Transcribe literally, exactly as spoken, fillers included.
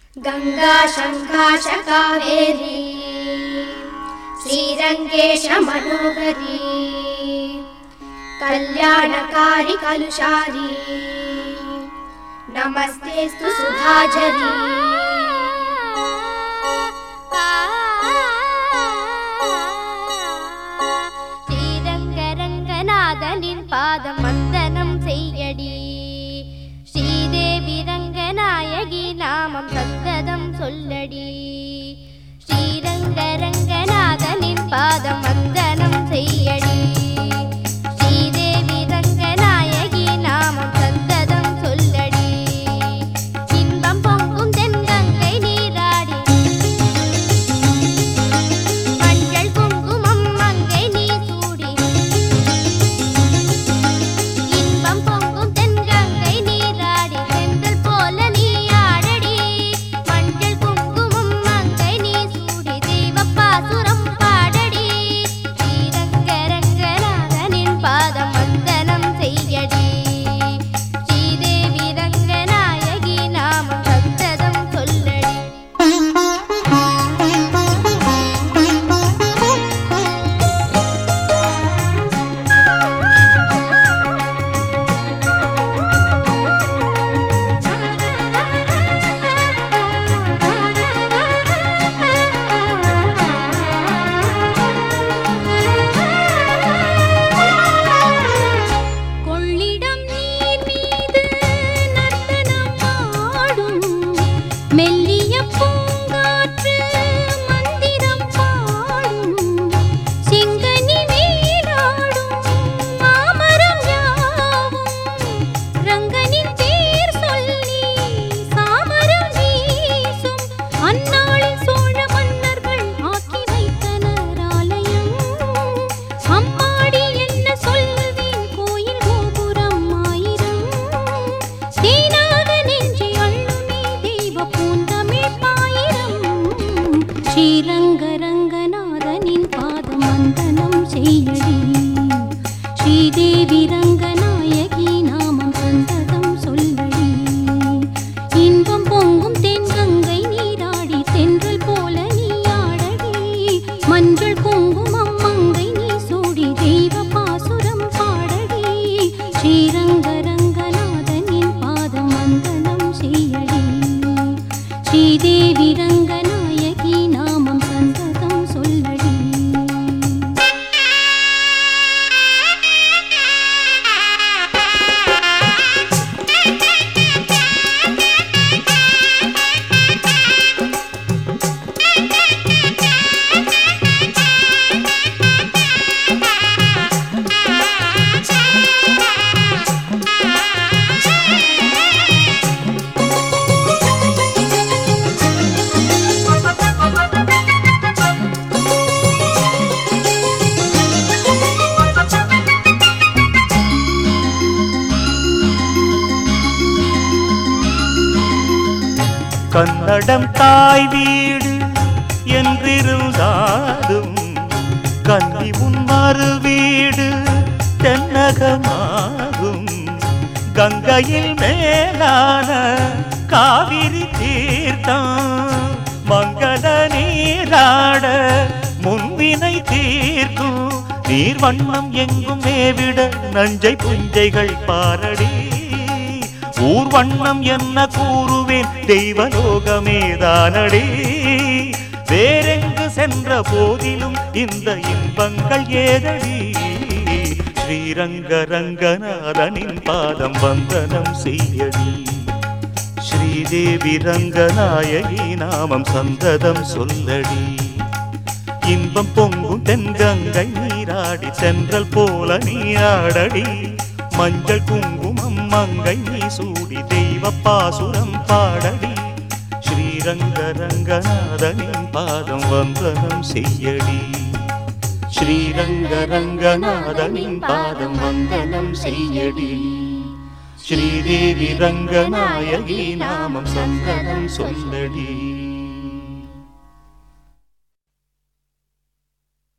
गंगा शंकाश कावेरी श्रीरंगेश मनोहरी कल्याणकारी कलुषारी नमस्तेस्तु सुधाझरी श्रीरंगरंगनाथनिन पादम वंदनम सेय्यडी श्रीदेवी रंगनायकी नामम सन्तदम सोल्लडी श्रीरंगरंगनाथनिन पादम वंदनम सेय्यडी श्रीदेवी रंगनायकी नामम सन्तदम सोल्लडी इன்பம் பொங்கும் தென்கங்கை நீராடி மஞ்சள் குங்குமம் மங்கை நீ சூடி இன்பம் பொங்கும் தென்கங்கை நீராடி செந்தல் போல நீ ஆடடி மஞ்சள் குங்குமம் மங்கை நீ சூடி தெய்வப்பாசுரம் பாடடி ஸ்ரீரங்கரங்கநாதனின் பாதம் வந்தனம் செய்யடி ஸ்ரீதேவி ரங்கநாயகி நாமம் சந்ததம் சொல்லடி கொள்ளிடம் நீர் மீது நர்த்தனம் ஆடும் மெல்லிய பூங்காற்று மந்திரம் பாடும் செங்கனி மேலாடும் மாமரம் யாவும் ரங்கனின் பேர் சொல்லி சாமரம் வீசும் அந்நாளில் சோழ மன்னர்கள் ஆக்கி வைத்தனர் ஆலயம் அம்மாடி என்ன சொல்வேன் கோயில் கோபுரம் ஆயிரம் தேனாக நெஞ்சி அள்ளுமே தெய்வ பூந்தமிழ் பாயிரம் ஸ்ரீரங்கரங்கநாதனின் பாதம் வந்தனம் செய்யடி ஸ்ரீதேவி ரங்கநாயகி நாமம் சந்ததம் சொல்லடி இன்பம் பொங்கும் தென்கங்கை நீராடி தென்றல் போல நீ ஆடடி மஞ்சள் குங்குமம் மங்கை நீ சூடி தெய்வ பாசுரம் பாடடி ஸ்ரீரங்கரங்கநாதனின் பாதம் வந்தனம் செய்யடி ஸ்ரீதேவி ரங்கநாயகி நாமம் சந்ததம் சொல்லடி கன்னடம் தாய் வீடு என்றிருந்தாலும் கன்னி உன் மறு வீடு தென்னகமாகும் கங்கையில் மேலான காவிரி தீர்த்தம் மங்கள நீராட முன்வினை தீர்க்கும் நீர் வண்ணம் எங்கும் மேவிட நஞ்சை புஞ்சைகள் பாரடி ஊர் வண்ணம் என்ன கூறுவேன் தெய்வலோகமேதானடி வேறெங்கு சென்ற போதிலும் இந்த இன்பங்கள் ஏதடி ஸ்ரீரங்கரங்கநாதனின் பாதம் வந்தனம் செய்யடி ஸ்ரீதேவி ரங்கநாயகி நாமம் சந்ததம் சொல்லடி இன்பம் பொங்கும் தென்கங்கை நீராடி சென்றல் போல நீ ஆடடி மஞ்சள் குங்குமம் மங்கை நீ சூடி தெய்வ பாசுரம் பாடடி ஸ்ரீரங்கரங்கநாதனின் பாதம் வந்தனம் செய்யடி ஸ்ரீரங்கரங்கநாதனின் பாதம் வந்தனம் செய்யடி ஸ்ரீதேவி ரங்கநாயகி நாமம் சந்தனம் சொல்லடி.